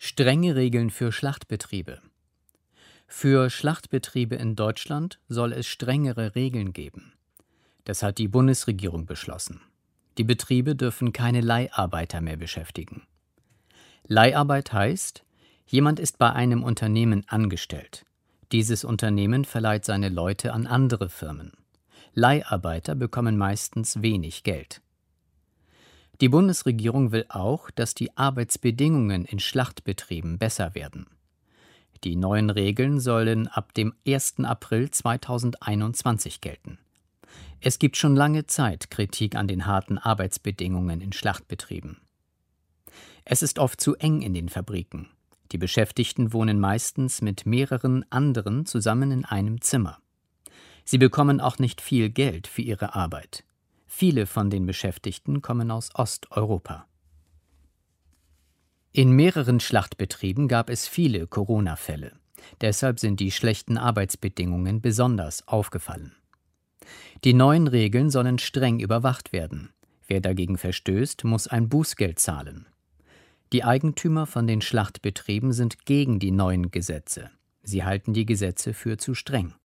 Strenge Regeln für Schlachtbetriebe. Für Schlachtbetriebe in Deutschland soll es strengere Regeln geben. Das hat die Bundesregierung beschlossen. Die Betriebe dürfen keine Leiharbeiter mehr beschäftigen. Leiharbeit heißt, jemand ist bei einem Unternehmen angestellt. Dieses Unternehmen verleiht seine Leute an andere Firmen. Leiharbeiter bekommen meistens wenig Geld. Die Bundesregierung will auch, dass die Arbeitsbedingungen in Schlachtbetrieben besser werden. Die neuen Regeln sollen ab dem 1. April 2021 gelten. Es gibt schon lange Zeit Kritik an den harten Arbeitsbedingungen in Schlachtbetrieben. Es ist oft zu eng in den Fabriken. Die Beschäftigten wohnen meistens mit mehreren anderen zusammen in einem Zimmer. Sie bekommen auch nicht viel Geld für ihre Arbeit. Viele von den Beschäftigten kommen aus Osteuropa. In mehreren Schlachtbetrieben gab es viele Corona-Fälle. Deshalb sind die schlechten Arbeitsbedingungen besonders aufgefallen. Die neuen Regeln sollen streng überwacht werden. Wer dagegen verstößt, muss ein Bußgeld zahlen. Die Eigentümer von den Schlachtbetrieben sind gegen die neuen Gesetze. Sie halten die Gesetze für zu streng.